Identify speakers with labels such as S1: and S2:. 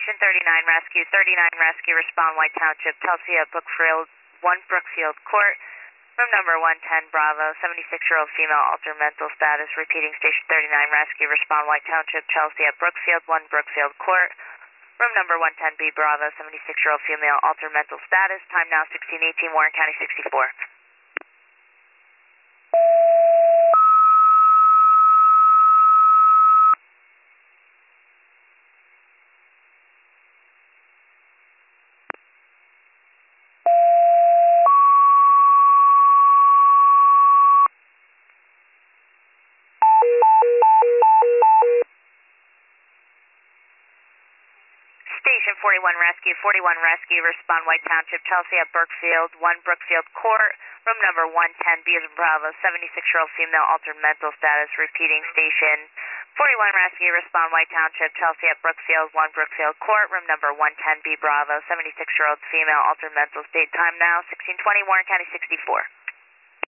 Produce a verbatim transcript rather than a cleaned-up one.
S1: Station thirty-nine Rescue, thirty-nine Rescue, respond White Township, Chelsea at Brookfield, one Brookfield Court. Room number one ten Bravo, seventy-six-year-old female, altered mental status. Repeating, Station thirty-nine Rescue, respond White Township, Chelsea at Brookfield, one Brookfield Court. Room number one ten B Bravo, seventy-six-year-old female, altered mental status. Time now sixteen eighteen, Warren County sixty-four. Station forty-one Rescue, forty-one Rescue, respond White Township, Chelsea at Brookfield, one Brookfield Court. Room number one ten B as in Bravo, seventy-six-year-old female, altered mental status. Repeating, Station forty-one Rescue, respond White Township, Chelsea at Brookfield, one Brookfield Court. Room number one ten B Bravo, seventy-six-year-old female, altered mental state. Time now sixteen twenty, Warren County sixty-four.